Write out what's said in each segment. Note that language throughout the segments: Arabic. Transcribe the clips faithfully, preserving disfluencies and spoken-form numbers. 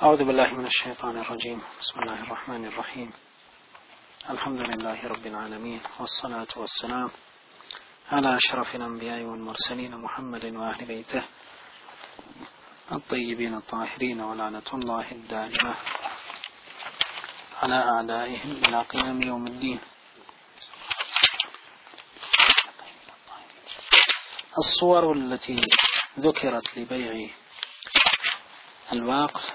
أعوذ بالله من الشيطان الرجيم. بسم الله الرحمن الرحيم. الحمد لله رب العالمين، والصلاة والسلام على أشرف الأنبياء والمرسلين محمد وأهل بيته الطيبين الطاهرين، ولعنة الله الدائمة على أعدائهم إلى قيام يوم الدين. الصور التي ذكرت لبيع الواقف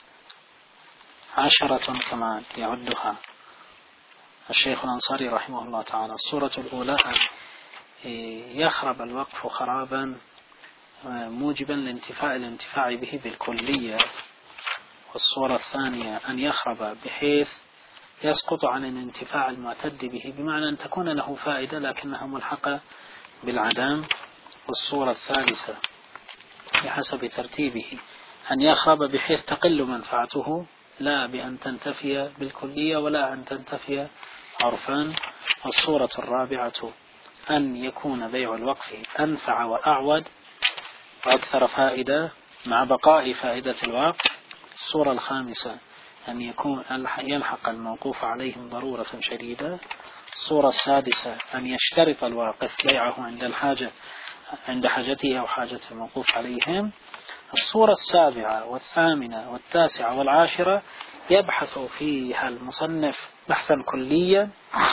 عشرة كما يعدها الشيخ الأنصاري رحمه الله تعالى. الصورة الأولى يخرب الوقف خرابا موجبا لانتفاء الانتفاع به بالكلية، والصورة الثانية أن يخرب بحيث يسقط عن الانتفاع المعتد به، بمعنى أن تكون له فائدة لكنها ملحقة بالعدم. والصورة الثالثة بحسب ترتيبه أن يخرب بحيث تقل منفعته، لا بأن تنتفي بالكلية ولا أن تنتفي عرفا. والصورة الرابعة أن يكون بيع الوقف أنفع وأعود وأكثر فائدة مع بقاء فائدة الوقف. الصورة الخامسة أن يكون يلحق الموقوف عليهم ضرورة شديدة. الصورة السادسة أن يشترط الواقف بيعه عند الحاجة عند حاجته أو حاجة الموقوف عليهم. الصورة السابعة والثامنة والتاسعة والعاشرة يبحث فيها المصنف بحثا كليا،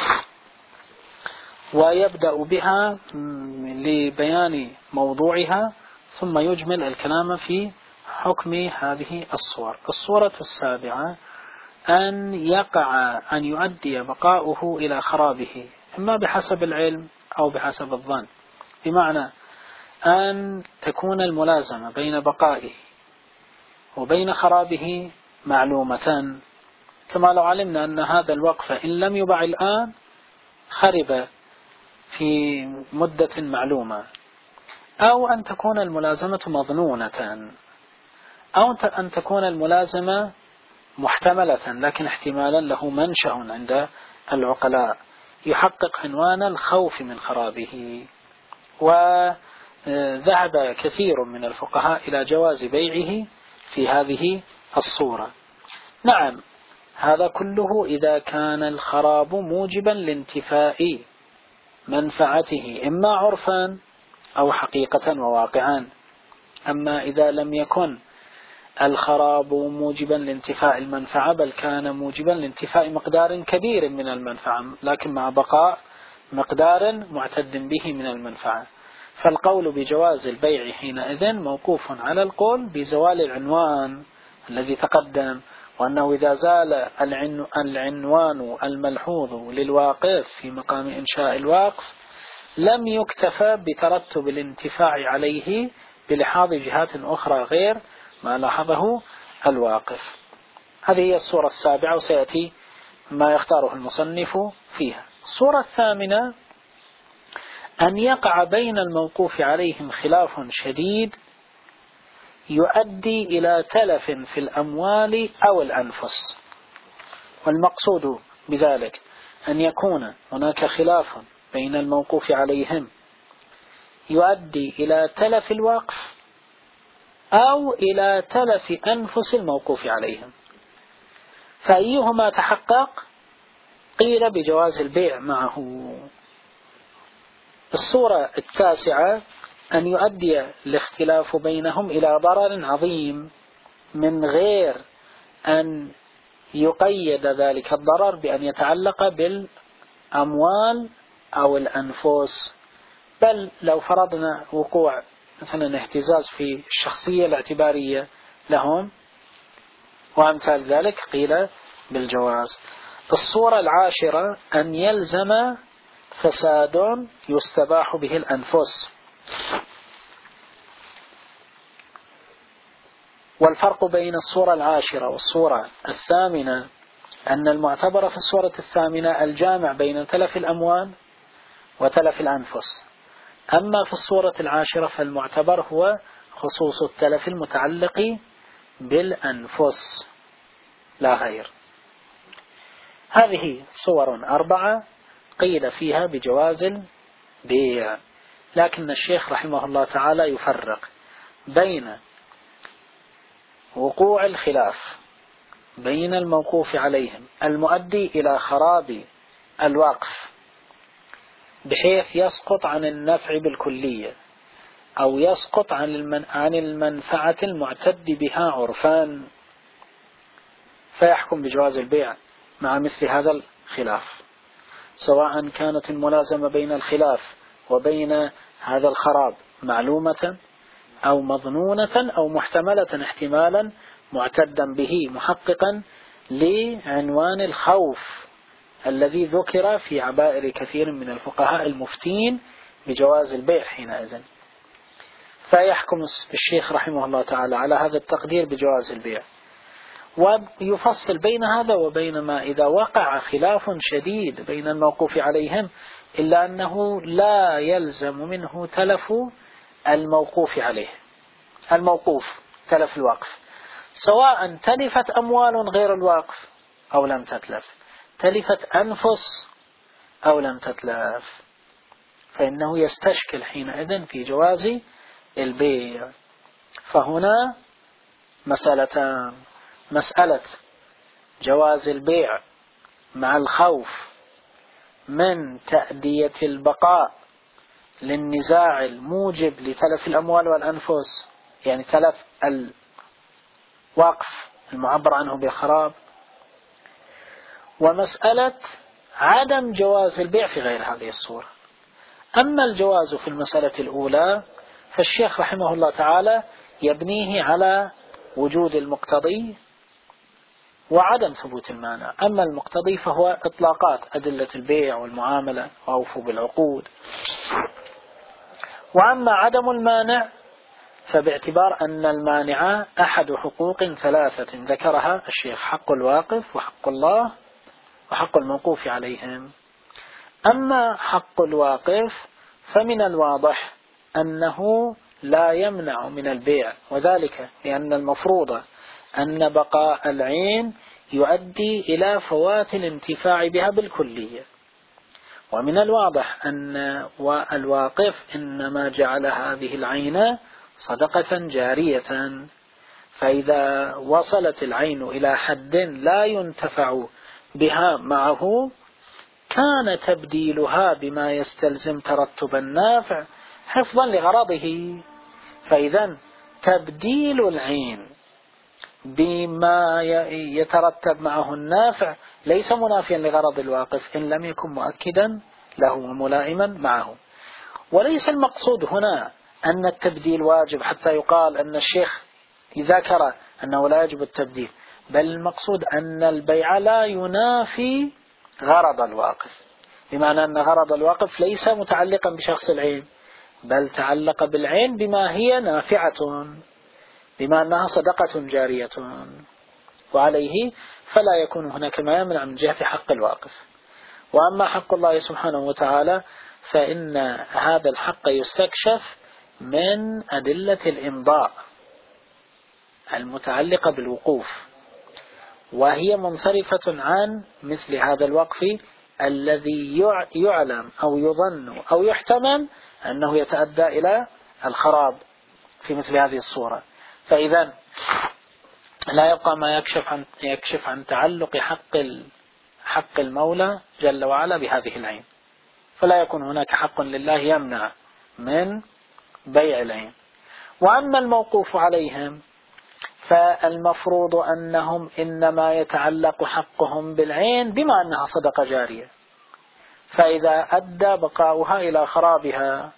ويبدأ بها لبيان موضوعها ثم يجمل الكلام في حكم هذه الصور. الصورة السابعة أن يقع أن يؤدي بقاؤه إلى خرابه، إما بحسب العلم أو بحسب الظن، بمعنى أن تكون الملازمة بين بقائه وبين خرابه معلومة، كما لو علمنا أن هذا الوقف إن لم يباع الآن خرب في مدة معلومة، أو أن تكون الملازمة مظنونة، أو أن تكون الملازمة محتملة لكن احتمالا له منشأ عند العقلاء يحقق عنوان الخوف من خرابه. وذهب كثير من الفقهاء إلى جواز بيعه في هذه الصورة. نعم، هذا كله إذا كان الخراب موجبا لانتفاء منفعته إما عرفا أو حقيقة وواقعا. أما إذا لم يكن الخراب موجبا لانتفاء المنفعة، بل كان موجبا لانتفاء مقدار كبير من المنفعة لكن مع بقاء مقدار معتد به من المنفعة، فالقول بجواز البيع حينئذ موقوف على القول بزوال العنوان الذي تقدم، وأنه إذا زال العنوان الملحوظ للواقف في مقام إنشاء الوقف لم يكتفى بترتب الانتفاع عليه بلحاظ جهات أخرى غير ما لاحظه الواقف. هذه هي الصورة السابعة، وسيأتي ما يختاره المصنف فيها. الصورة الثامنة أن يقع بين الموقوف عليهم خلاف شديد يؤدي إلى تلف في الأموال أو الأنفس. والمقصود بذلك أن يكون هناك خلاف بين الموقوف عليهم يؤدي إلى تلف الوقف أو إلى تلف أنفس الموقوف عليهم، فأيهما تحقق قيل بجواز البيع معه. الصورة التاسعة أن يؤدي الاختلاف بينهم إلى ضرر عظيم من غير أن يقيد ذلك الضرر بأن يتعلق بالأموال أو الأنفس، بل لو فرضنا وقوع مثلا اهتزاز في الشخصية الاعتبارية لهم وأمثال ذلك قيل بالجواز. الصورة العاشرة أن يلزم فساد يستباح به الأنفس. والفرق بين الصورة العاشرة والصورة الثامنة أن المعتبر في الصورة الثامنة الجامع بين تلف الأموال وتلف الأنفس، أما في الصورة العاشرة فالمعتبر هو خصوص التلف المتعلق بالأنفس لا غير. هذه صور أربعة قيل فيها بجواز البيع، لكن الشيخ رحمه الله تعالى يفرق بين وقوع الخلاف بين الموقوف عليهم المؤدي إلى خراب الوقف بحيث يسقط عن النفع بالكلية أو يسقط عن المن عن المنفعة المعتد بها عرفان، فيحكم بجواز البيع مع مثل هذا الخلاف، سواء كانت الملازمة بين الخلاف وبين هذا الخراب معلومة أو مظنونة أو محتملة احتمالا معتدا به محققا لعنوان الخوف الذي ذكر في عبائر كثير من الفقهاء المفتين بجواز البيع حينئذ. فيحكم الشيخ رحمه الله تعالى على هذا التقدير بجواز البيع، ويفصل بين هذا وبين ما إذا وقع خلاف شديد بين الموقوف عليهم إلا أنه لا يلزم منه تلف الموقوف عليه، الموقوف تلف الوقف، سواء تلفت أموال غير الوقف أو لم تتلف، تلفت أنفس أو لم تتلف، فإنه يستشكل حينئذ في جواز البيع. فهنا مسألتان: مسألة جواز البيع مع الخوف من تأدية البقاء للنزاع الموجب لتلف الأموال والأنفس، يعني تلف الوقف المعبر عنه بالخراب، ومسألة عدم جواز البيع في غير هذه الصورة. أما الجواز في المسألة الأولى فالشيخ رحمه الله تعالى يبنيه على وجود المقتضي وعدم ثبوت المانع. أما المقتضي فهو إطلاقات أدلة البيع والمعاملة وأوفوا بالعقود. وأما عدم المانع فباعتبار أن المانع أحد حقوق ثلاثة ذكرها الشيخ: حق الواقف وحق الله وحق الموقوف عليهم. أما حق الواقف فمن الواضح أنه لا يمنع من البيع، وذلك لأن المفروض أن بقاء العين يؤدي إلى فوات الانتفاع بها بالكلية، ومن الواضح أن الواقف إنما جعل هذه العين صدقة جارية، فإذا وصلت العين إلى حد لا ينتفع بها معه كان تبديلها بما يستلزم ترتب النافع حفظا لغرضه. فإذا تبديل العين بما يترتب معه النافع ليس منافيا لغرض الواقف إن لم يكن مؤكدا له وملائما معه. وليس المقصود هنا أن التبديل واجب حتى يقال أن الشيخ ذكر أنه لا يجب التبديل، بل المقصود أن البيع لا ينافي غرض الواقف، بمعنى أن غرض الواقف ليس متعلقا بشخص العين، بل تعلق بالعين بما هي نافعة، بما أنها صدقة جارية، وعليه فلا يكون هناك ما يمنع من جهة حق الواقف. وأما حق الله سبحانه وتعالى فإن هذا الحق يستكشف من أدلة الإمضاء المتعلقة بالوقوف، وهي منصرفة عن مثل هذا الوقف الذي يعلم أو يظن أو يحتمل أنه يتأدى إلى الخراب في مثل هذه الصورة. فإذا لا يبقى ما يكشف عن يكشف عن تعلق حق حق المولى جل وعلا بهذه العين، فلا يكون هناك حق لله يمنع من بيع العين. وأما الموقوف عليهم فالمفروض أنهم إنما يتعلق حقهم بالعين بما أنها صدقة جارية، فإذا أدى بقاؤها إلى خرابها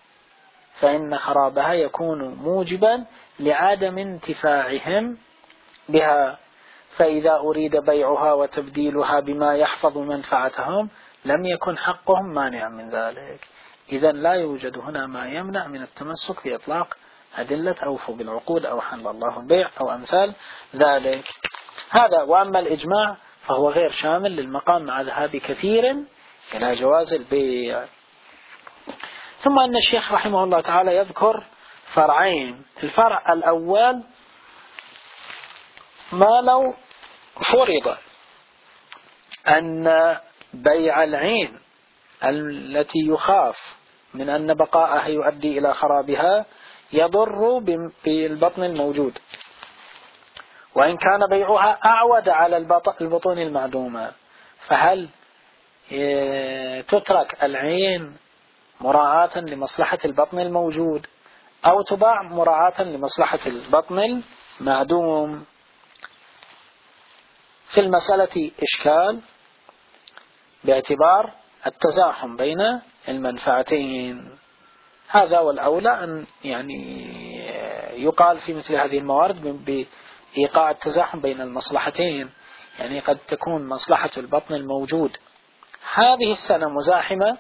فإن خرابها يكون موجبا لعدم انتفاعهم بها، فإذا أريد بيعها وتبديلها بما يحفظ منفعتهم لم يكن حقهم مانعا من ذلك. إذن لا يوجد هنا ما يمنع من التمسك بإطلاق أدلة أوفوا بالعقود أو حل الله البيع أو أمثال ذلك. هذا. وأما الإجماع فهو غير شامل للمقام مع ذهاب كثير إلى جواز البيع. ثم أن الشيخ رحمه الله تعالى يذكر فرعين. الفرع الأول: ما لو فرض أن بيع العين التي يخاف من أن بقاءها يؤدي إلى خرابها يضر بالبطن الموجود، وإن كان بيعها أعود على البطون المعدومة، فهل تترك العين مراعاة لمصلحة البطن الموجود أو تباع مراعاة لمصلحة البطن المعدوم؟ في المسألة إشكال باعتبار التزاحم بين المنفعتين. هذا والأولى أن يعني يقال في مثل هذه الموارد بإيقاع التزاحم بين المصلحتين، يعني قد تكون مصلحة البطن الموجود هذه السنة مزاحمة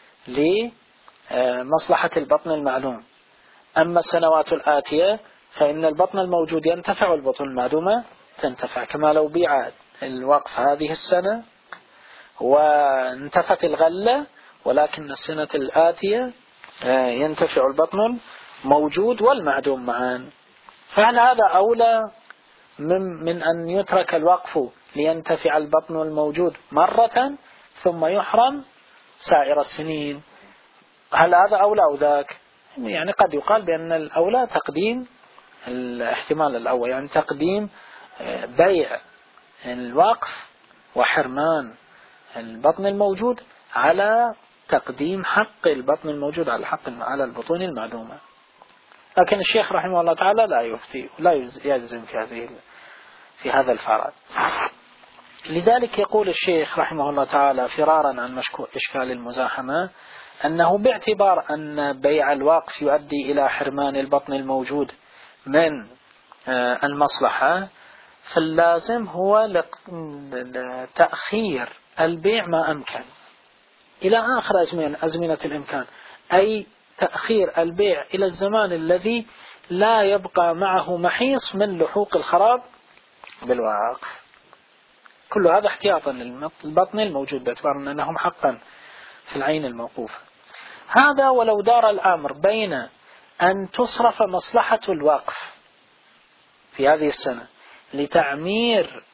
لمصلحة البطن المعلوم، أما السنوات الآتية فإن البطن الموجود ينتفع والبطن المعدومة تنتفع، كما لو بيع الوقف هذه السنة وانتفت الغلة ولكن السنة الآتية ينتفع البطن الموجود والمعدوم معا، فعلى هذا أولى من, من أن يترك الوقف لينتفع البطن الموجود مرة ثم يحرم سائر السنين. هل هذا أولى أو ذاك؟ يعني قد يقال بأن الأولى تقديم الاحتمال الأول، يعني تقديم بيع الوقف وحرمان البطن الموجود على تقديم حق البطن الموجود على حق على البطون المعدومة. لكن الشيخ رحمه الله تعالى لا يفتي لا يجزم في هذه في هذا الفرض. لذلك يقول الشيخ رحمه الله تعالى فرارا عن إشكال المزاحمة أنه باعتبار أن بيع الوقف يؤدي إلى حرمان البطن الموجود من المصلحة، فاللازم هو تأخير البيع ما أمكن إلى آخر أزمنة الإمكان، أي تأخير البيع إلى الزمان الذي لا يبقى معه محيص من لحوق الخراب بالوقف. كل هذا احتياطا للبطن الموجود باعتبار أنهم حقا في العين الموقوفة. هذا ولو دار الأمر بين أن تصرف مصلحة الوقف في هذه السنة لتعمير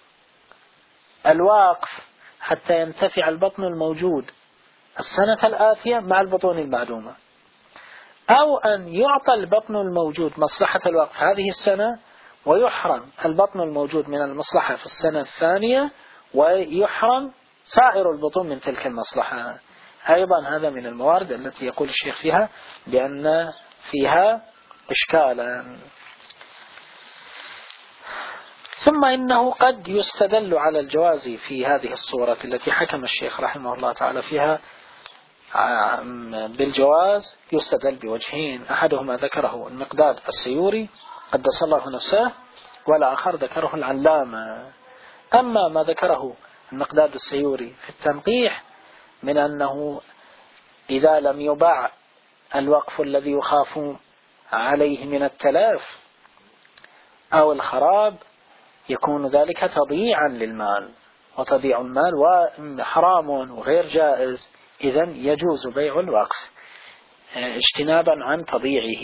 الوقف حتى ينتفع البطن الموجود السنة الآتية مع البطون المعدومة، أو أن يعطى البطن الموجود مصلحة الوقف هذه السنة ويحرم البطن الموجود من المصلحة في السنة الثانية ويحرم سائر البطون من تلك المصلحة. أيضا هذا من الموارد التي يقول الشيخ فيها بأن فيها إشكالا. ثم إنه قد يستدل على الجواز في هذه الصورة التي حكم الشيخ رحمه الله تعالى فيها بالجواز، يستدل بوجهين، أحدهما ذكره المقداد السيوري قدس الله نفسه، والآخر ذكره العلامة. أما ما ذكره المقداد السيوري في التنقيح من أنه إذا لم يباع الوقف الذي يخاف عليه من التلاف أو الخراب يكون ذلك تضييعا للمال، وتضييع المال وحرام وغير جائز، إذن يجوز بيع الوقف اجتنابا عن تضييعه.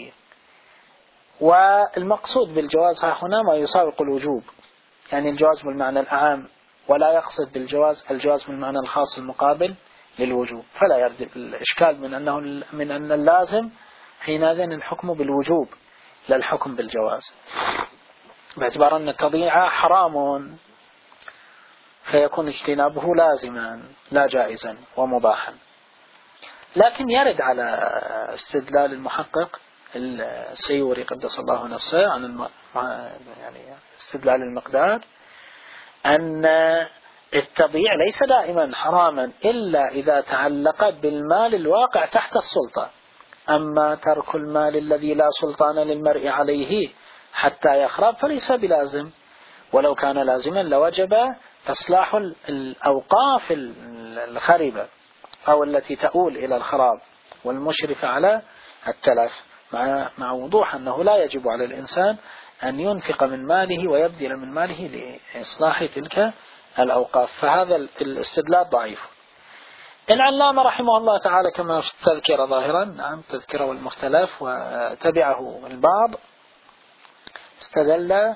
والمقصود بالجواز ها هنا ما يساوق الوجوب، يعني الجواز بالمعنى العام، ولا يقصد بالجواز الجواز بالمعنى الخاص المقابل للوجوب، فلا يرد الإشكال من أنه من أن اللازم حينئذ الحكم بالوجوب لا الحكم بالجواز، باعتبار أن التضييع حرام فيكون اجتنابه لازما لا جائزا ومباحا. لكن يرد على استدلال المحقق السيوري قدس الله نفسه عن الم... يعني استدلال المقدار أن التضييع ليس دائما حراما إلا إذا تعلق بالمال الواقع تحت السلطة، أما ترك المال الذي لا سلطان للمرء عليه حتى يخرب فليس بلازم، ولو كان لازما لوجب إصلاح الأوقاف الخربة أو التي تؤول إلى الخراب والمشرفة على التلف، مع مع وضوح أنه لا يجب على الإنسان أن ينفق من ماله ويبذل من ماله لإصلاح تلك الأوقاف، فهذا الاستدلال ضعيف. العلامة رحمه الله تعالى كما في التذكرة ظاهرا، نعم تذكرة والمختلف وتبعه البعض، استدل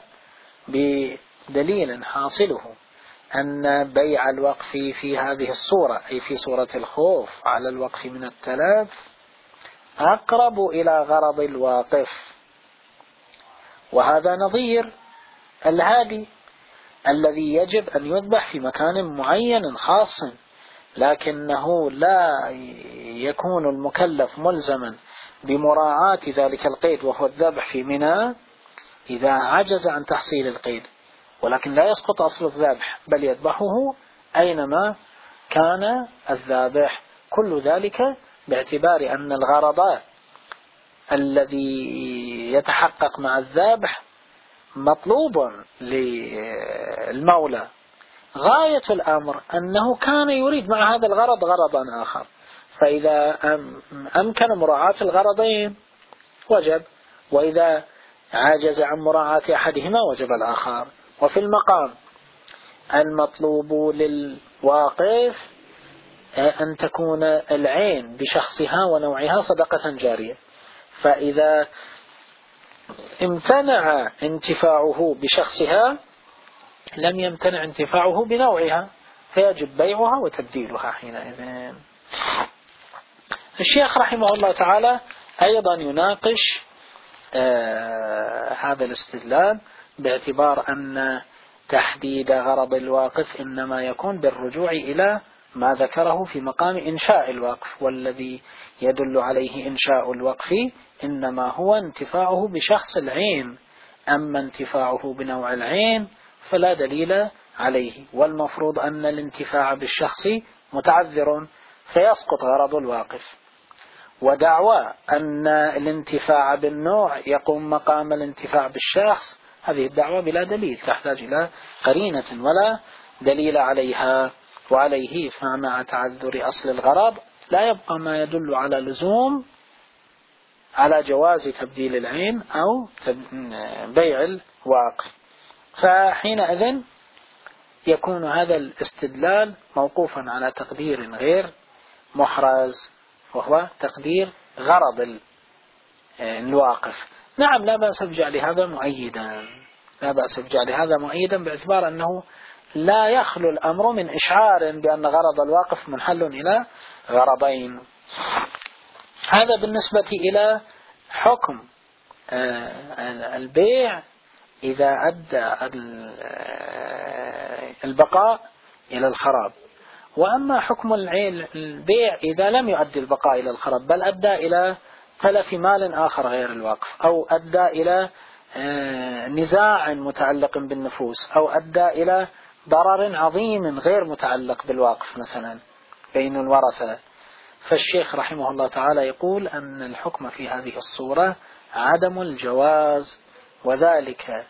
بدليل حاصله أن بيع الوقف في هذه الصورة أي في صورة الخوف على الوقف من التلف أقرب إلى غرض الواقف، وهذا نظير الهادي الذي يجب أن يذبح في مكان معين خاص، لكنه لا يكون المكلف ملزما بمراعاة ذلك القيد وهو الذبح في منى إذا عجز عن تحصيل القيد، ولكن لا يسقط أصل الذبح بل يذبحه أينما كان الذابح. كل ذلك باعتبار أن الغرض الذي يتحقق مع الذابح مطلوب للمولى. غاية الأمر أنه كان يريد مع هذا الغرض غرضا آخر، فإذا أمكن مراعاة الغرضين وجب، وإذا عجز عن مراعاة أحدهما وجب الآخر. وفي المقام المطلوب للواقف أن تكون العين بشخصها ونوعها صدقة جارية، فإذا امتنع انتفاعه بشخصها لم يمتنع انتفاعه بنوعها، فيجب بيعها وتبديلها حينئذ. الشيخ رحمه الله تعالى أيضا يناقش آه هذا الاستدلال باعتبار أن تحديد غرض الواقف إنما يكون بالرجوع إلى ما ذكره في مقام إنشاء الوقف، والذي يدل عليه إنشاء الوقف إنما هو انتفاعه بشخص العين، أما انتفاعه بنوع العين فلا دليل عليه، والمفروض أن الانتفاع بالشخص متعذر فيسقط غرض الواقف. ودعوى أن الانتفاع بالنوع يقوم مقام الانتفاع بالشخص، هذه الدعوة بلا دليل، تحتاج إلى قرينة ولا دليل عليها. وعليه فمع تعذر أصل الغرض لا يبقى ما يدل على لزوم على جواز تبديل العين أو بيع الواقف، فحينئذ يكون هذا الاستدلال موقوفا على تقدير غير محرز، وهو تقدير غرض الواقف. نعم لا بأس بجعل هذا مؤيدا، لا بأس بجعل هذا مؤيدا باعتبار أنه لا يخلو الأمر من إشعار بأن غرض الواقف منحل إلى غرضين. هذا بالنسبة إلى حكم البيع إذا أدى البقاء إلى الخراب. وأما حكم البيع إذا لم يؤدي البقاء إلى الخراب بل أدى إلى تلف مال آخر غير الوقف، أو أدى إلى نزاع متعلق بالنفوس، أو أدى إلى ضرر عظيم غير متعلق بالوقف مثلا بين الورثة، فالشيخ رحمه الله تعالى يقول أن الحكم في هذه الصورة عدم الجواز، وذلك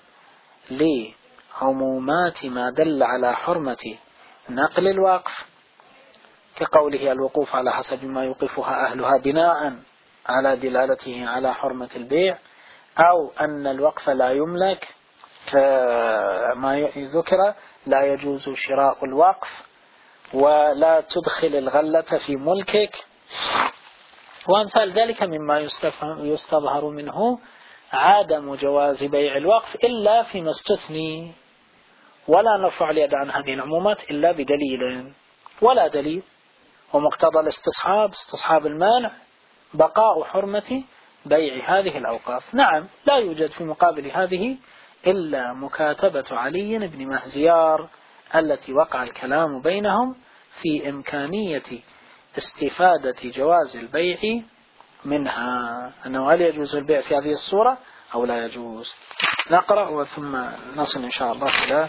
لعمومات ما دل على حرمة نقل الوقف، كقوله الوقوف على حسب ما يوقفها أهلها بناء على دلالته على حرمة البيع، أو أن الوقف لا يملك كما ذكر لا يجوز شراء الوقف، ولا تدخل الغلة في ملكك، وأمثال ذلك مما يستظهر منه عدم جواز بيع الوقف إلا فيما استثني، ولا نرفع اليد عن هذه العمومات إلا بدليل، ولا دليل. ومقتضى الاستصحاب استصحاب المانع بقاء حرمة بيع هذه الأوقاف. نعم لا يوجد في مقابل هذه إلا مكاتبة علي بن مهزيار التي وقع الكلام بينهم في إمكانية استفادة جواز البيع منها، أنه هل يجوز البيع في هذه الصورة أو لا يجوز. نقرأ وثم نصل إن شاء الله إلى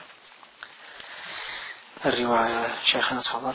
الرواية. شيخنا تفضل.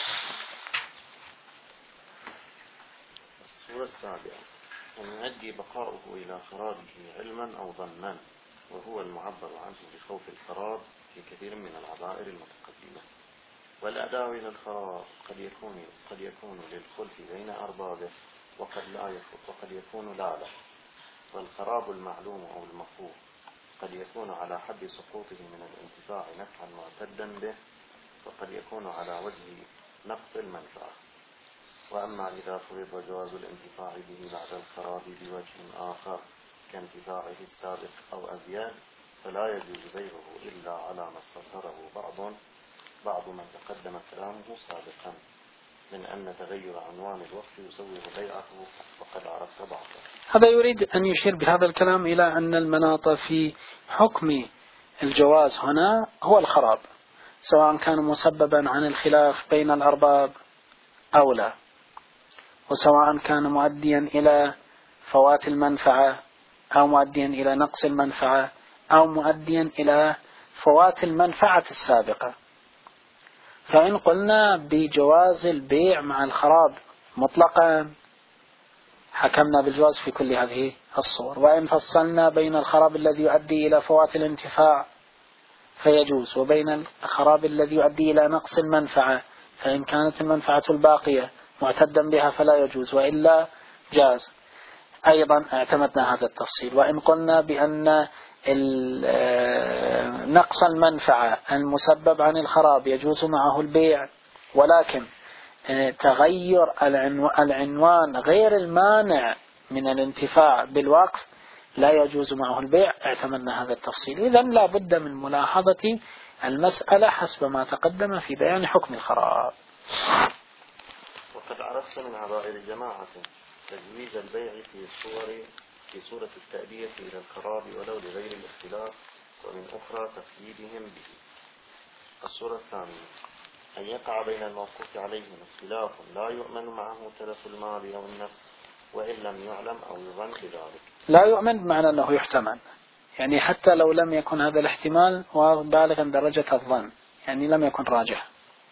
الصورة السابعة أن يؤدي بقاؤه إلى خرابه علما أو ظنا، وهو المعبر عنه بخوف الخراب في كثير من العبائر المتقدمة. والأداء إلى الخراب قد يكون قد يكون للخلف بين أربابه، وقد لا يكون وقد يكون لا له. والخراب المعلوم أو المفهوم قد يكون على حد سقوطه من الانتفاع نفعا معتدا به، وقد يكون على وجه نقص المنفعة. وأما إذا فرض جواز الانتفاع به بعد الخراب بوجه آخر كانتفاعه السابق أو أزياد، فلا يجوز بيعه إلا على ما استظهره بعض بعض من تقدم كلامه سابقا من أن تغير عنوان الوقت يسوغ بيعه، وقد عرفت بعضه. هذا يريد أن يشير بهذا الكلام إلى أن المناط في حكم الجواز هنا هو الخراب، سواء كان مسببا عن الخلاف بين الأرباب أو لا، وسواء كان مؤديا إلى فوات المنفعة أو مؤديا إلى نقص المنفعة أو مؤديا إلى فوات المنفعة السابقة. فإن قلنا بجواز البيع مع الخراب مطلقا حكمنا بالجواز في كل هذه الصور، وإن فصلنا بين الخراب الذي يؤدي إلى فوات الانتفاع فيجوز، وبين الخراب الذي يؤدي إلى نقص المنفعة، فإن كانت المنفعة الباقية معتدا بها فلا يجوز وإلا جاز، أيضا اعتمدنا هذا التفصيل. وإن قلنا بأن نقص المنفعة المسبب عن الخراب يجوز معه البيع، ولكن تغير العنوان غير المانع من الانتفاع بالوقف لا يجوز معه البيع، اعتمدنا هذا التفصيل. إذن لا بد من ملاحظة المسألة حسب ما تقدم في بيان حكم الخراب. وقد عرفت من عبائر الجماعة تجويز البيع في صور في صورة التأدية إلى الخراب ولو لغير الاختلاف، ومن أخرى تقييدهم به. الصورة الثانية أن يقع بين الموقوف عليهم اختلاف لا يؤمن معه تلف المال أو النفس وإن لم يعلم أو يظن بذلك. لا يؤمن بمعنى أنه يحتمل، يعني حتى لو لم يكن هذا الاحتمال وبالغا درجة الظن، يعني لم يكن راجح،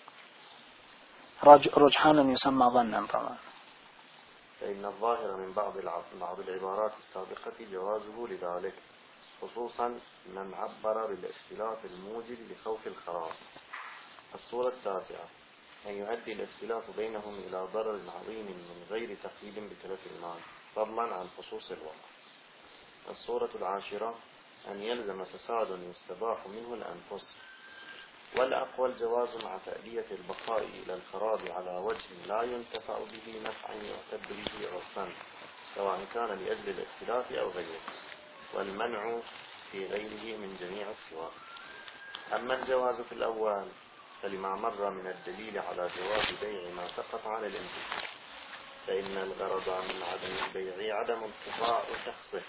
رجحانا يسمى ظنا طبعا. فإن الظاهر من بعض بعض العبارات السابقة جوازه لذلك، خصوصا من عبر بالاختلاف الموجب لخوف الخراب. الصورة التاسعة أن يؤدي الاختلاف بينهم إلى ضرر عظيم من غير تقييد بتلف المال فضلا عن خصوص الوقت. الصورة العاشرة أن يلزم فساد يستباح منه الأنفس، والأقوى الجواز مع تأدية البقاء إلى الخراب على وجه لا ينتفع به نفعا يعتد به عرفا، سواء كان لأجل الاختلاف أو غيره، والمنع في غيره من جميع السواء. أما الجواز في الأول فلما مر من الدليل على جواز بيع ما سقط عن الانتفاع، فإن الغرض من عدم البيع عدم انتفاع شخصه،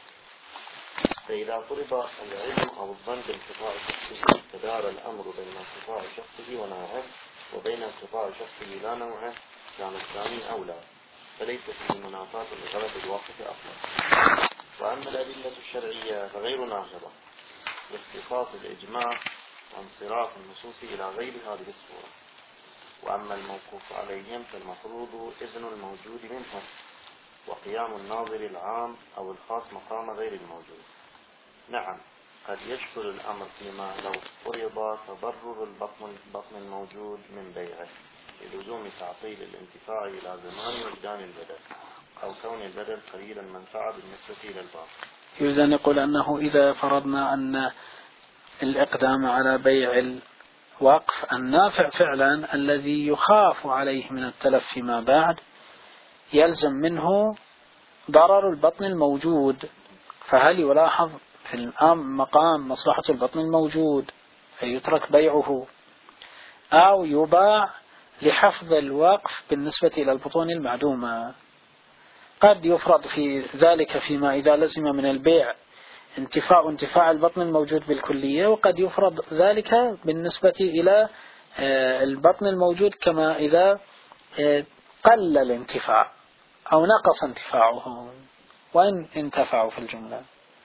فإذا فرض العلم أو الظن بانقطاع شخصه تدار الأمر بين انقطاع شخصه ونوعه وبين انقطاع شخصه لا نوعه، كان الثاني أولى، فليس فيه منافاة لغرض الواقف أصلا. وأما الأدلة الشرعية فغير ناقضة لاختصاص الإجماع وانصراف النصوص إلى غير هذه الصورة. وأما الموقوف عليهم فالمفروض إذن الموجود منهم وقيام الناظر العام أو الخاص مقام غير الموجود. نعم قد يشكل الأمر فيما لو فرض تضرر البطن البطن الموجود من بيعه للزوم تعطيل الانتفاع إلى زمان وجدان البدل أو كون البدل قليل المنفعة بالنسبة إلى الباقي. يريد أن يقول أنه إذا فرضنا أن الإقدام على بيع الوقف النافع فعلا الذي يخاف عليه من التلف فيما بعد يلزم منه ضرر البطن الموجود، فهل يلاحظ في المقام مصلحة البطن الموجود فيترك بيعه، أو يباع لحفظ الوقف بالنسبة إلى البطون المعدومة؟ قد يفرض في ذلك فيما إذا لزم من البيع انتفاع انتفاع البطن الموجود بالكلية، وقد يفرض ذلك بالنسبة إلى البطن الموجود كما إذا قل الانتفاع أو نقص انتفاعه وإن انتفعوا في الجملة.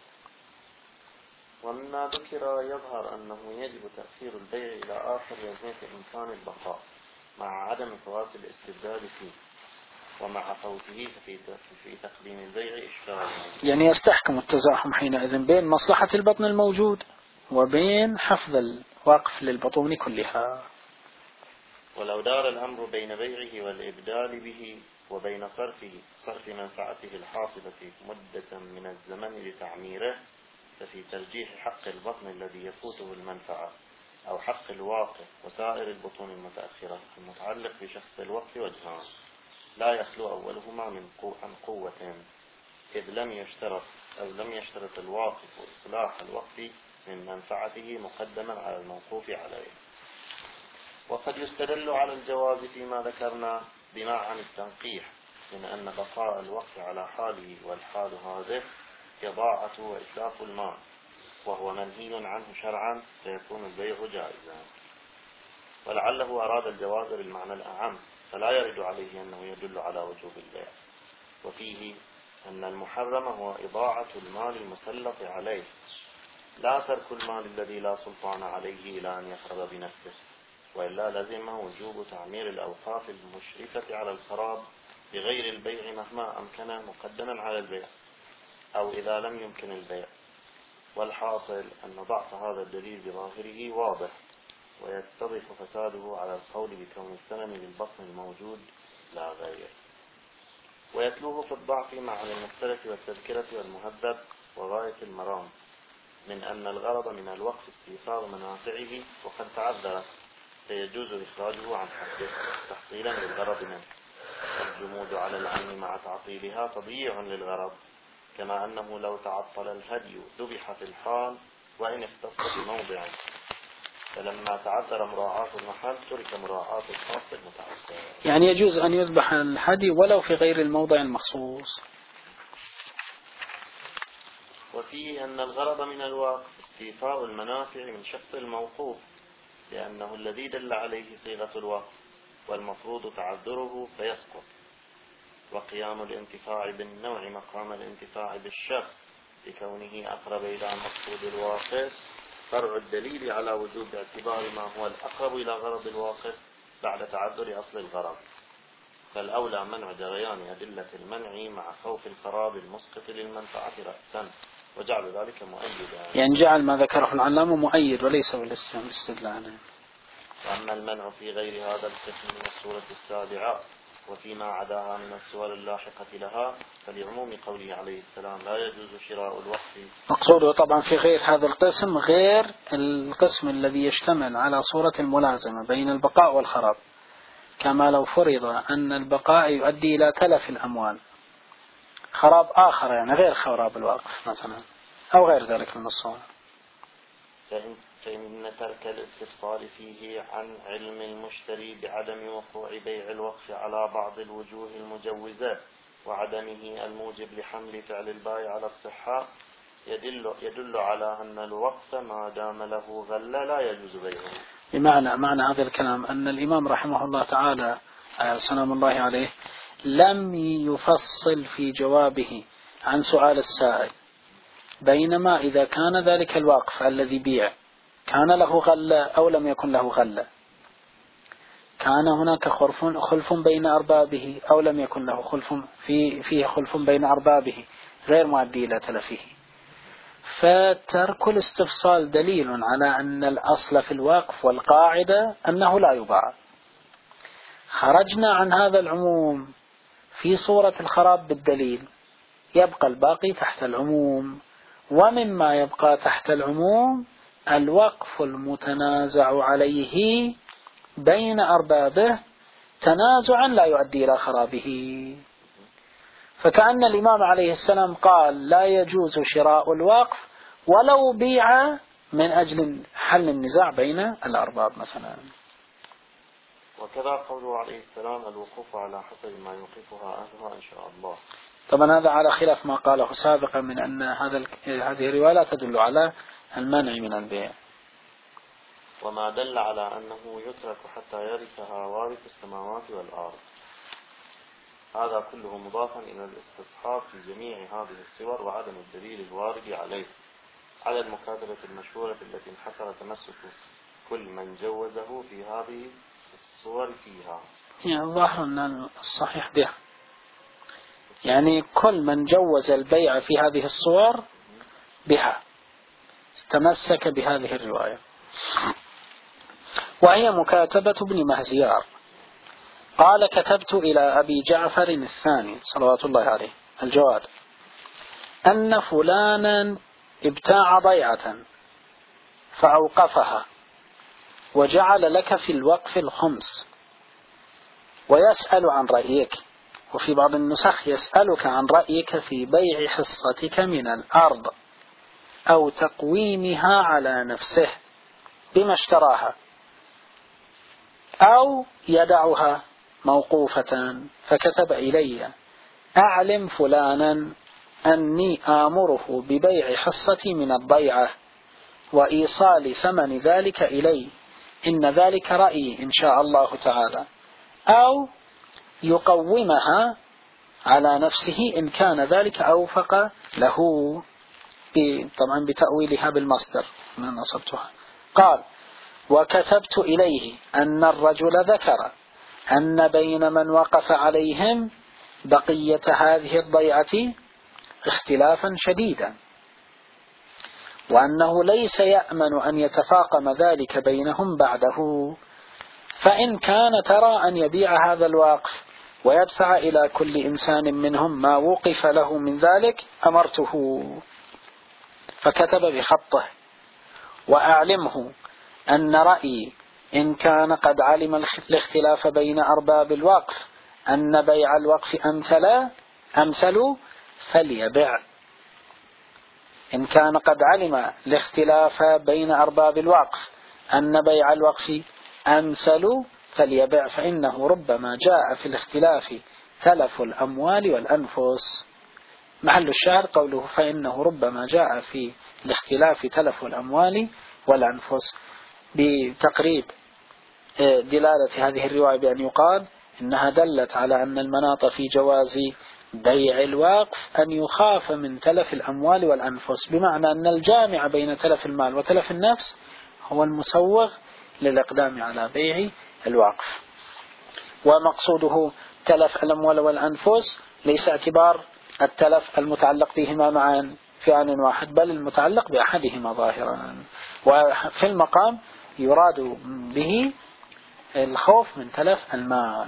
ومما ذكر يظهر أنه يجب تأخير البيع إلى آخر يومية إمكان البقاء مع عدم فوات الاستبدال فيه، ومع فوته في في تقديم البيع إشكال، يعني يستحكم التزاحم حينئذ بين مصلحة البطن الموجود وبين حفظ الوقف للبطون كلها. ولو دار الأمر بين بيعه والإبدال به وبين صرفه صرف منفعته الحاصلة مدة من الزمن لتعميره، ففي ترجيح حق البطن الذي يفوته المنفعة أو حق الواقف وسائر البطون المتأخرة المتعلق بشخص الوقف وجهان، لا يخلو أولهما من عن قوة، إذ لم يشترط أو لم يشترط الواقف إصلاح الوقف من منفعته مقدما على الموقوف عليه. وقد يستدل على الجواز فيما ذكرنا بما عن التنقيح من أن بقاء الوقف على حاله والحال هذه إضاعة وإتلاف المال، وهو منهي عنه شرعا فيكون البيع جائزا. ولعله أراد الجواز بالمعنى الأعم، فلا يرد عليه أنه يدل على وجوب البيع. وفيه أن المحرم هو إضاعة المال المسلط عليه، لا ترك المال الذي لا سلطان عليه إلى أن يخرب بنفسه، وإلا لزم وجوب تعمير الأوقاف المشرفة على الخراب بغير البيع مهما أمكن مقدما على البيع أو إذا لم يمكن البيع. والحاصل أن ضعف هذا الدليل بظاهره واضح، ويتضح فساده على القول بكون الثمن للبطن الموجود لا غير. ويتلوه في الضعف مع المختلف والتذكرة والمهذب وغاية المرام من أن الغرض من الوقف استيفاء منافعه وقد تعذر، فيجوز إخراجه عن حده تحصيلا للغرض منه. والجمود على العين مع تعطيلها تضييع للغرض، كما أنه لو تعطل الهدي ذبح في الحال وإن اختص بموضع، فلما تعذر مراعاة المحل ترك مراعاة الخاص المتعذر. يعني يجوز أن يذبح الهدي ولو في غير الموضع المخصوص. وفيه أن الغرض من الوقف استيفاء المنافع من شخص الموقوف، لأنه الذي دل عليه صيغة الوقف، والمفروض تعذره فيسقط. وقيام الانتفاع بالنوع مقام الانتفاع بالشخص بكونه أقرب إلى مقصود الواقف فرع الدليل على وجوب اعتبار ما هو الأقرب إلى غرض الواقف بعد تعذر أصل الغرض. فالأولى منع جريان أدلة المنع مع خوف الخراب المسقط للمنفعة رأسا، وجعل ذلك مؤيدا. يعني جعل ما ذكره العلامة مؤيد وليس بالاستدلال. وأما المنع في غير هذا القسم من السورة السابعة وفيما عداها من السور اللاحقة لها، فلعموم قوله عليه السلام لا يجوز شراء الوقف. مقصوده طبعا في غير هذا القسم غير القسم الذي يشتمل على صورة الملازمة بين البقاء والخراب، كما لو فرض أن البقاء يؤدي إلى تلف الأموال، خراب آخر يعني غير خراب الوقف مثلا أو غير ذلك من الصور. فإن, فإن ترك الاستفصال فيه عن علم المشتري بعدم وقوع بيع الوقف على بعض الوجوه المجوزة وعدمه الموجب لحمل فعل البائع على الصحة يدل, يدل على أن الوقف ما دام له غلة لا يجوز بيعه. بمعنى معنى هذا الكلام أن الإمام رحمه الله تعالى سلام الله عليه لم يفصل في جوابه عن سؤال السائل، بينما إذا كان ذلك الوقف الذي بيع كان له غلة أو لم يكن له غلة، كان هناك خلف خلف بين أربابه أو لم يكن له خلف في فيه خلف بين أربابه غير مؤدي إلى تلفه، فترك الاستفصال دليل على أن الأصل في الوقف والقاعدة أنه لا يباع. خرجنا عن هذا العموم في صورة الخراب بالدليل، يبقى الباقي تحت العموم. ومما يبقى تحت العموم الوقف المتنازع عليه بين أربابه تنازعا لا يؤدي إلى خرابه. فكأن الإمام عليه السلام قال لا يجوز شراء الوقف ولو بيع من أجل حل النزاع بين الأرباب مثلا. وكذا قوله عليه السلام الوقوف على حسب ما يوقفها أهلها إن شاء الله. طبعا هذا على خلاف ما قاله سابقا من أن هذا هذه الرواية لا تدل على المنع من البيع. وما دل على أنه يترك حتى يرثها وارث السماوات والأرض، هذا كله مضافا إلى الاستصحاب في جميع هذه الصور وعدم الدليل الوارد عليه على المكاتبة المشهورة التي انحصر تمسك كل من جوزه في هذه الصور فيها. يعني الظاهر أن الصحيح به يعني كل من جوز البيع في هذه الصور بها تمسك بهذه الرواية، وهي مكاتبة ابن مهزيار قال كتبت إلى أبي جعفر الثاني صلوات الله عليه الجواد أن فلانا ابتاع ضيعة فأوقفها وجعل لك في الوقف الخمس ويسأل عن رأيك، وفي بعض النسخ يسألك عن رأيك في بيع حصتك من الأرض أو تقويمها على نفسه بما اشتراها أو يدعها موقوفة. فكتب إلي أعلم فلانا أني آمره ببيع حصتي من الضيعة وإيصال ثمن ذلك إليه، إن ذلك رأيي إن شاء الله تعالى، أو يقومها على نفسه إن كان ذلك أوفق له، طبعا بتأويلها بالمصدر من نصبتها. قال: وكتبت إليه أن الرجل ذكر أن بين من وقف عليهم بقية هذه الضيعة اختلافا شديدا، وأنه ليس يأمن أن يتفاقم ذلك بينهم بعده، فإن كان ترى أن يبيع هذا الوقف ويدفع إلى كل إنسان منهم ما وقف له من ذلك أمرته. فكتب بخطه: وأعلمه أن رأيي إن كان قد علم الاختلاف بين أرباب الوقف أن بيع الوقف أمثل أمثل فليبع. إن كان قد علم الاختلاف بين أرباب الوقف أن بيع الوقف أمثل فليبع، فإنه ربما جاء في الاختلاف تلف الأموال والأنفس. محل الشاهد قوله فإنه ربما جاء في الاختلاف تلف الأموال والأنفس، بتقريب دلالة هذه الرواية بأن يقال إنها دلت على أن المناط في جواز بيع الوقف أن يخاف من تلف الأموال والأنفس، بمعنى أن الجامع بين تلف المال وتلف النفس هو المسوغ للإقدام على بيع الوقف. ومقصوده تلف الأموال والأنفس ليس اعتبار التلف المتعلق بهما معا في آن واحد، بل المتعلق بأحدهما ظاهرا، وفي المقام يراد به الخوف من تلف المال.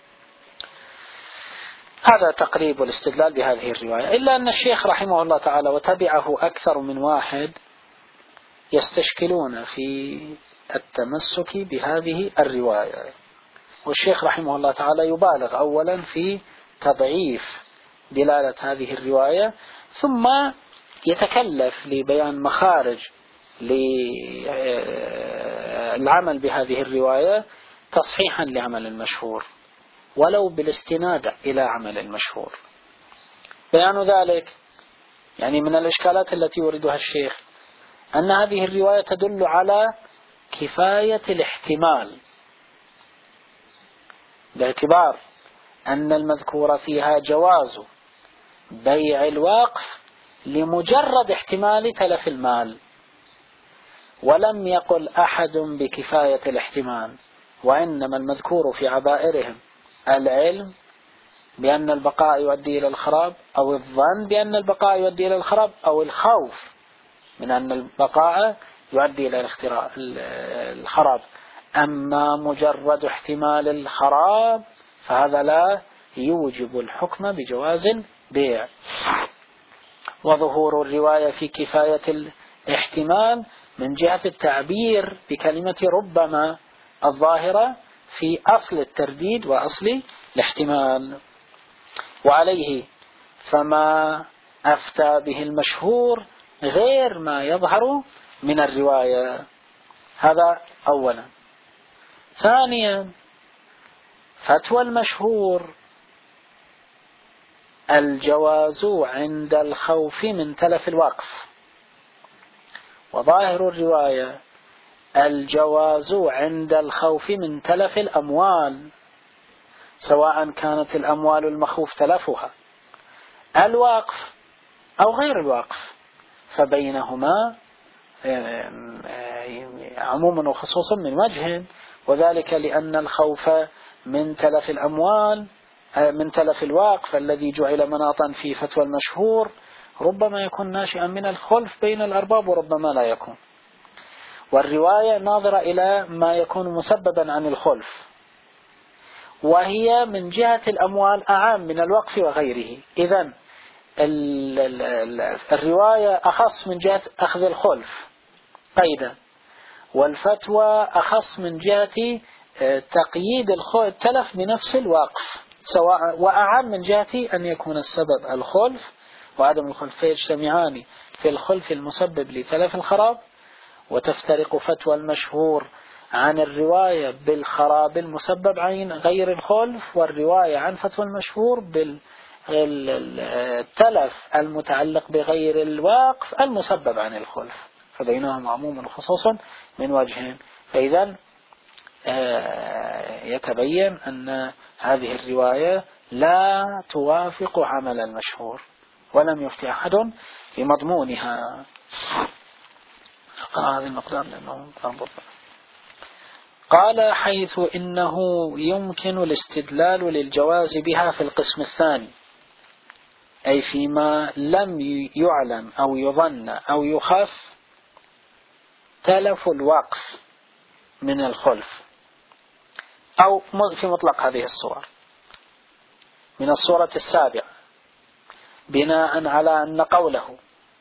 هذا تقريب الاستدلال بهذه الرواية، إلا أن الشيخ رحمه الله تعالى وتبعه أكثر من واحد يستشكلون في التمسك بهذه الرواية. والشيخ رحمه الله تعالى يبالغ أولا في تضعيف دلالة هذه الرواية، ثم يتكلف لبيان مخارج للعمل بهذه الرواية تصحيحا لعمل المشهور ولو بالاستناد إلى عمل المشهور. بيان ذلك يعني من الإشكالات التي يوردها الشيخ أن هذه الرواية تدل على كفاية الاحتمال، باعتبار أن المذكور فيها جواز بيع الوقف لمجرد احتمال تلف المال، ولم يقل أحد بكفاية الاحتمال، وإنما المذكور في عبائرهم العلم بأن البقاء يؤدي إلى الخراب، أو الظن بأن البقاء يؤدي إلى الخراب، أو الخوف من أن البقاء يؤدي إلى الخراب. أما مجرد احتمال الخراب فهذا لا يوجب الحكم بجواز البيع. وظهور الرواية في كفاية الاحتمال من جهة التعبير بكلمة ربما الظاهرة في أصل الترديد وأصل الاحتمال. وعليه فما أفتى به المشهور غير ما يظهر من الرواية. هذا أولا. ثانيا، فتوى المشهور الجواز عند الخوف من تلف الوقف، وظاهر الرواية الجواز عند الخوف من تلف الأموال، سواء كانت الأموال المخوف تلفها الوقف أو غير الوقف، فبينهما عموما وخصوصا من وجه، وذلك لأن الخوف من تلف الأموال من تلف الوقف الذي جعل مناطا في فتوى المشهور ربما يكون ناشئا من الخلف بين الأرباب وربما لا يكون، والرواية ناظرة إلى ما يكون مسببا عن الخلف، وهي من جهة الأموال أعام من الوقف وغيره. إذن الرواية أخص من جهة أخذ الخلف قيدا، والفتوى أخص من جهة تقييد التلف بنفس الوقف، سواء وأعم من جهة أن يكون السبب الخلف وعدم الخلف، فيجتمعان في الخلف المسبب لتلف الخراب. وتفترق فتوى المشهور عن الرواية بالخراب المسبب عن غير الخلف، والرواية عن فتوى المشهور بالتلف المتعلق بغير الوقف المسبب عن الخلف. فبينهما عموم وخصوص من وجهين. فإذا يتبين أن هذه الرواية لا توافق عمل المشهور ولم يفتي أحد في مضمونها. هذا المقدار لأنه ضرب. قال حيث إنه يمكن الاستدلال للجواز بها في القسم الثاني، أي فيما لم يعلم أو يظن أو يخف تلف الوقف من الخلف، أو في مطلق هذه الصور من الصورة السابعة، بناء على أن قوله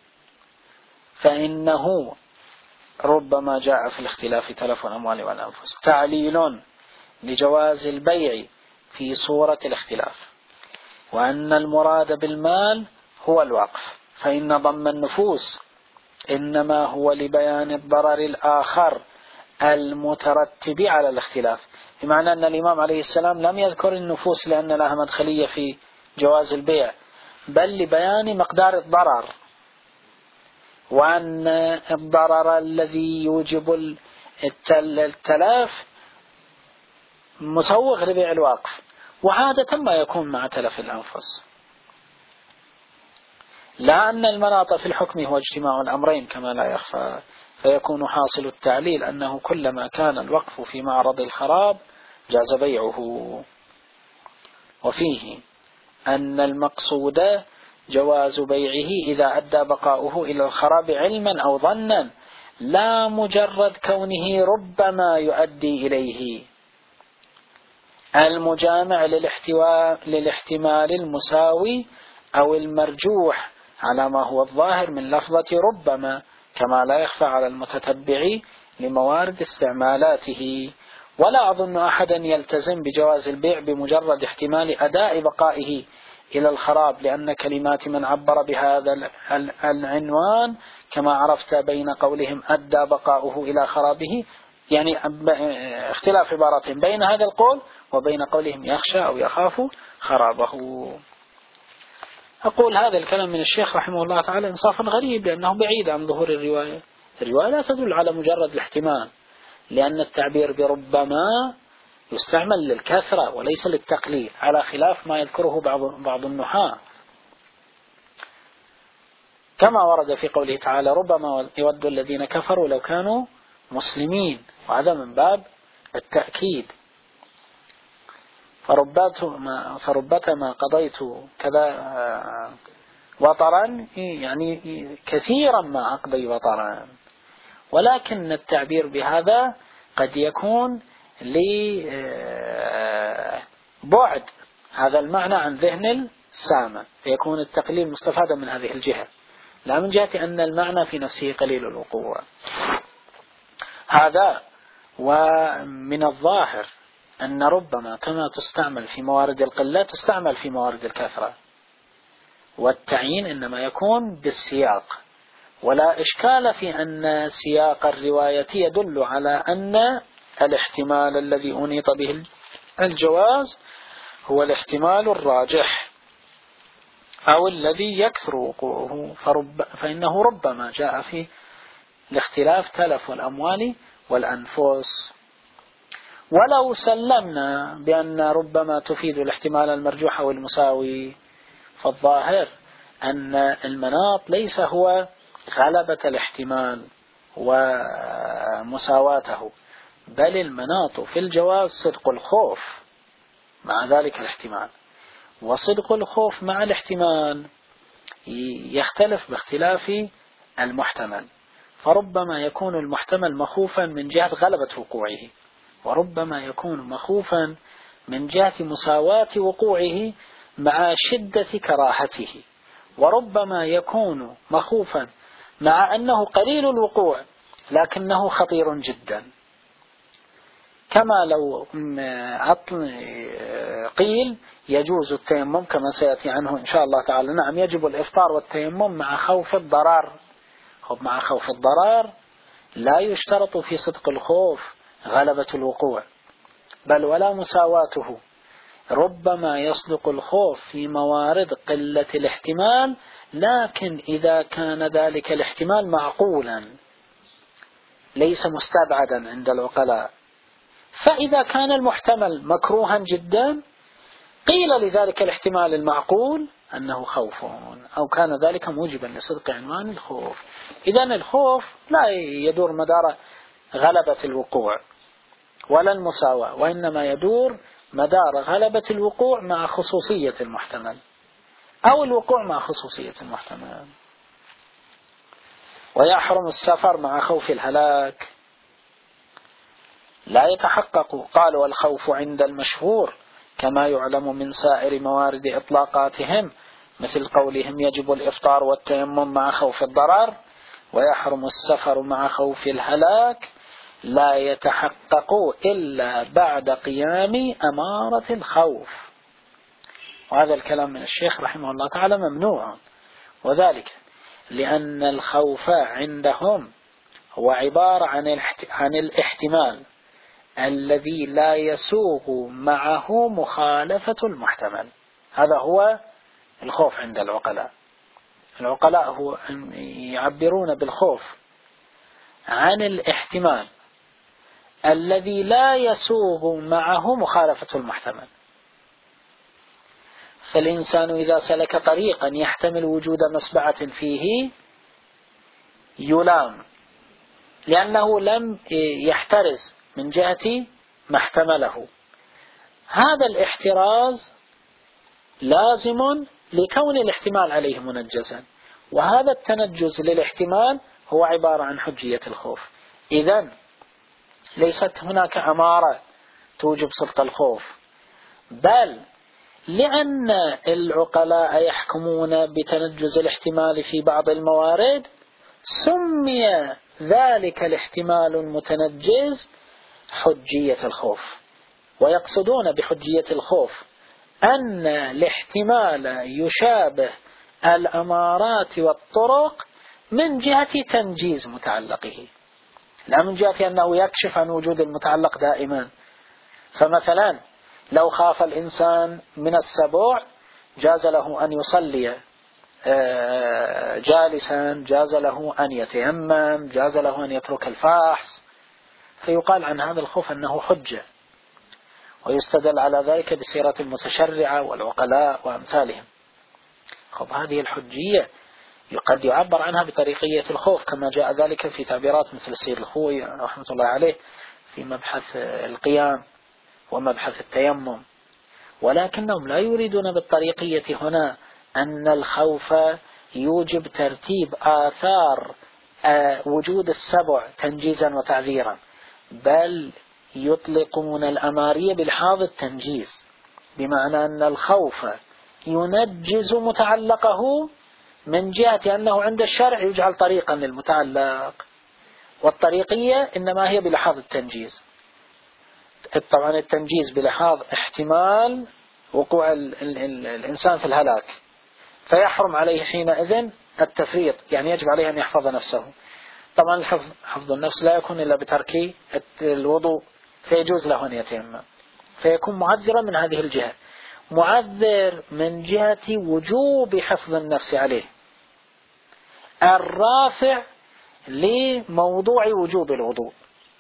فإنه ربما جاء في الاختلاف تلف الأموال والأنفس تعليل لجواز البيع في صورة الاختلاف، وأن المراد بالمال هو الوقف، فإن ضم النفوس إنما هو لبيان الضرر الآخر المترتب على الاختلاف، بمعنى أن الإمام عليه السلام لم يذكر النفوس لأن لها مدخلية في جواز البيع، بل لبيان مقدار الضرر، وأن الضرر الذي يوجب التلاف مسوغ لبيع الوقف، وعادة ما يكون مع تلف الأنفس، لا أن المناط في الحكم هو اجتماع الأمرين كما لا يخفى، فيكون حاصل التعليل أنه كلما كان الوقف في معرض الخراب جاز بيعه، وفيه أن المقصود جواز بيعه إذا أدى بقاؤه إلى الخراب علما أو ظنا، لا مجرد كونه ربما يؤدي إليه، المجامع للاحتمال المساوي أو المرجوح على ما هو الظاهر من لفظة ربما، كما لا يخفى على المتتبع لموارد استعمالاته. ولا أظن أحدا يلتزم بجواز البيع بمجرد احتمال أداء بقائه إلى الخراب، لأن كلمات من عبر بهذا العنوان كما عرفت بين قولهم أدى بقاؤه إلى خرابه، يعني اختلاف عبارات بين هذا القول وبين قولهم يخشى أو يخاف خرابه. أقول هذا الكلام من الشيخ رحمه الله تعالى إنصافا غريب، لأنه بعيد عن ظهور الرواية. الرواية لا تدل على مجرد الاحتمال، لأن التعبير بربما يستعمل للكثرة وليس للتقليل، على خلاف ما يذكره بعض بعض النحاة، كما ورد في قوله تعالى ربما يود الذين كفروا لو كانوا مسلمين، وهذا من باب التأكيد. فربما فربما قضيت كذا وطرا، يعني كثيرا ما أقضي وطرا، ولكن التعبير بهذا قد يكون لبعد هذا المعنى عن ذهن السامع، فيكون التقليل مستفادا من هذه الجهة، لا من جهة أن المعنى في نفسه قليل الوقوع. هذا ومن الظاهر أن ربما كما تستعمل في موارد القلة تستعمل في موارد الكثرة، والتعيين إنما يكون بالسياق، ولا إشكال في أن سياق الرواية يدل على أن الاحتمال الذي أنيط به الجواز هو الاحتمال الراجح أو الذي يكثر وقوعه، فرب فإنه ربما جاء في الاختلاف تلف الأموال والأنفس. ولو سلمنا بأن ربما تفيد الاحتمال المرجوح أو المساوي، فالظاهر أن المناط ليس هو غلبة الاحتمال ومساواته، بل المناط في الجواز صدق الخوف مع ذلك الاحتمال، وصدق الخوف مع الاحتمال يختلف باختلاف المحتمل، فربما يكون المحتمل مخوفا من جهة غلبة وقوعه، وربما يكون مخوفا من جهة مساواة وقوعه مع شدة كراهته، وربما يكون مخوفا مع أنه قليل الوقوع لكنه خطير جدا، كما لو قيل يجوز التيمم كما سيأتي عنه إن شاء الله تعالى. نعم، يجب الإفطار والتيمم مع خوف الضرر، مع خوف الضرر لا يشترط في صدق الخوف غلبة الوقوع، بل ولا مساواته، ربما يصدق الخوف في موارد قلة الاحتمال، لكن إذا كان ذلك الاحتمال معقولا ليس مستبعدا عند العقلاء. فإذا كان المحتمل مكروها جدا قيل لذلك الاحتمال المعقول أنه خوف، أو كان ذلك موجبا لصدق عنوان الخوف. إذن الخوف لا يدور مدار غلبة الوقوع ولا المساواة، وإنما يدور مدار غلبة الوقوع مع خصوصية المحتمل، أو الوقوع مع خصوصية المحتمل. ويحرم السفر مع خوف الهلاك، لا يتحقق. قال والخوف عند المشهور كما يعلم من سائر موارد إطلاقاتهم، مثل قولهم يجب الإفطار والتيمم مع خوف الضرر، ويحرم السفر مع خوف الهلاك، لا يتحقق إلا بعد قيام أمارة الخوف. وهذا الكلام من الشيخ رحمه الله تعالى ممنوع، وذلك لأن الخوف عندهم هو عبارة عن الاحتمال الذي لا يسوغ معه مخالفة المحتمل. هذا هو الخوف عند العقلاء. العقلاء هو يعبرون بالخوف عن الاحتمال الذي لا يسوغ معه مخالفة المحتمل. فالإنسان إذا سلك طريقا يحتمل وجود مسبعة فيه يلام، لأنه لم يحترز من جهة ما احتمله. هذا الاحتراز لازم لكون الاحتمال عليه منجزا، وهذا التنجز للاحتمال هو عبارة عن حجية الخوف. إذن ليست هناك أمارة توجب صدق الخوف، بل لأن العقلاء يحكمون بتنجز الاحتمال في بعض الموارد سمي ذلك الاحتمال المتنجز حجية الخوف. ويقصدون بحجية الخوف أن الاحتمال يشابه الأمارات والطرق من جهة تنجيز متعلقه، لا من جهة أنه يكشف عن وجود المتعلق دائما. فمثلا لو خاف الإنسان من السبع جاز له أن يصلي جالسا، جاز له أن يتيمم، جاز له أن يترك الفاحش، فيقال عن هذا الخوف أنه حجة، ويستدل على ذلك بسيرة المتشرعة والعقلاء وأمثالهم. خب هذه الحجية قد يعبر عنها بطريقية الخوف، كما جاء ذلك في تعبيرات مثل السيد الخوي رحمة الله عليه في مبحث القيام ومبحث التيمم. ولكنهم لا يريدون بالطريقية هنا أن الخوف يوجب ترتيب آثار وجود السبع تنجيزا وتعذيرا، بل يطلقون الأمارية بلحاظ التنجيز، بمعنى أن الخوف ينجز متعلقه من جهة أنه عند الشرع يجعل طريقا للمتعلق، والطريقية إنما هي بلحاظ التنجيز. طبعا التنجيز بلحاظ احتمال وقوع ال ال ال الإنسان في الهلاك، فيحرم عليه حينئذ التفريط، يعني يجب عليه أن يحفظ نفسه. طبعا الحفظ حفظ النفس لا يكون إلا بترك الوضوء، فيجوز له أن يتيمم، فيكون معذرا من هذه الجهة، معذر من جهة وجوب حفظ النفس عليه الرافع لموضوع وجوب الوضوء.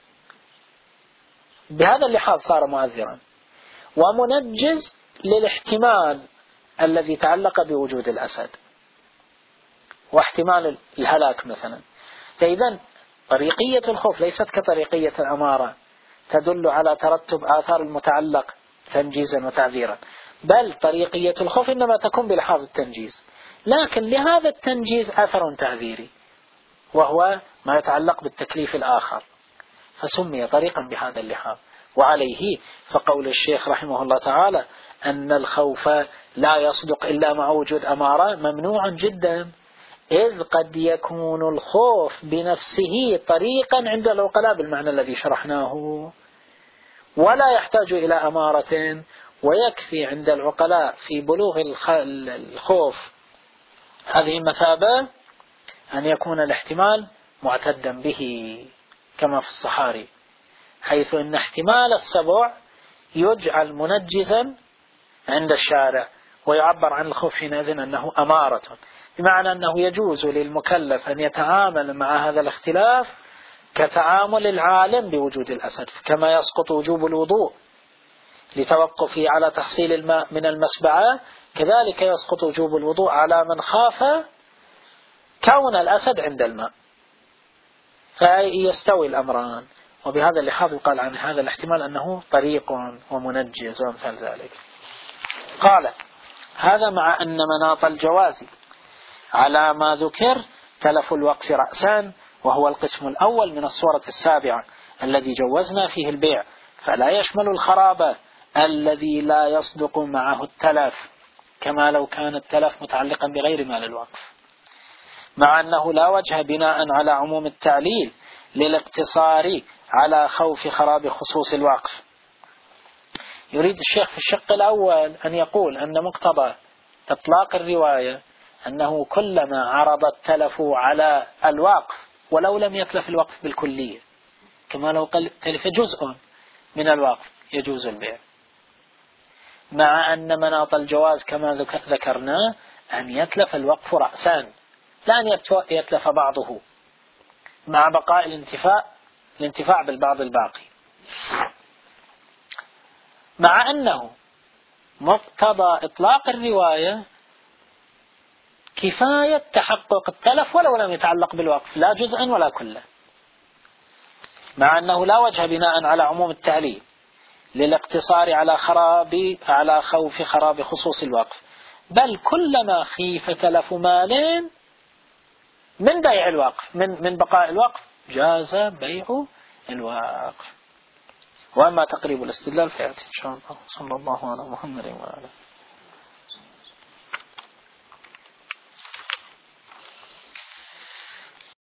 بهذا اللحاظ صار معذرا، ومنجز للاحتمال الذي تعلق بوجود الأسد واحتمال الهلاك مثلا. فإذا طريقية الخوف ليست كطريقية الأمارة تدل على ترتب آثار المتعلق تنجيزا وتعذيرا، بل طريقية الخوف إنما تكون بلحاظ التنجيز، لكن لهذا التنجيز أثر تعذيري وهو ما يتعلق بالتكليف الآخر، فسمي طريقا بهذا اللحاظ. وعليه فقول الشيخ رحمه الله تعالى أن الخوف لا يصدق إلا مع وجود أمارة ممنوع جدا، إذ قد يكون الخوف بنفسه طريقا عند العقلاء بالمعنى الذي شرحناه، ولا يحتاج إلى أمارة، ويكفي عند العقلاء في بلوغ الخوف هذه المثابة أن يكون الاحتمال معتدا به، كما في الصحاري، حيث أن احتمال السبع يجعل منجزا عند الشارع، ويعبر عن الخوف حينئذ أنه أمارة، بمعنى أنه يجوز للمكلف أن يتعامل مع هذا الاختلاف كتعامل العالم بوجود الأسد، كما يسقط وجوب الوضوء لتوقفه على تحصيل الماء من المسبعة، كذلك يسقط وجوب الوضوء على من خاف كون الأسد عند الماء، فيستوي الأمران. وبهذا اللحاظ يقال عن هذا الاحتمال أنه طريق ومنجز ومثل ذلك. قال: هذا مع أن مناط الجواز على ما ذكر تلف الوقف رأسان، وهو القسم الأول من الصورة السابعة الذي جوزنا فيه البيع، فلا يشمل الخراب الذي لا يصدق معه التلف، كما لو كان التلف متعلقا بغير مال الوقف، مع أنه لا وجه بناء على عموم التعليل للاقتصار على خوف خراب خصوص الوقف. يريد الشيخ في الشق الأول أن يقول أن مقتضى إطلاق الرواية أنه كلما عرض التلف على الوقف ولو لم يتلف الوقف بالكلية، كما لو تلف جزء من الوقف يجوز البيع، مع أن مناط الجواز كما ذكرنا أن يتلف الوقف رأسان، لا أن يتلف بعضه، مع بقاء الانتفاع الانتفاع بالبعض الباقي، مع أنه مقتضى إطلاق الرواية كفاية تحقق التلف ولو لم يتعلق بالوقف لا جزءا ولا كله، مع أنه لا وجه بناء على عموم التعليل للاقتصار على خراب على خوف خراب خصوص الوقف، بل كلما خيف تلف مال من بيع الوقف من من بقاء الوقف جاز بيع الوقف. وأما تقريب الاستدلال فيأتي إن شاء الله. صلى الله على محمد وعلى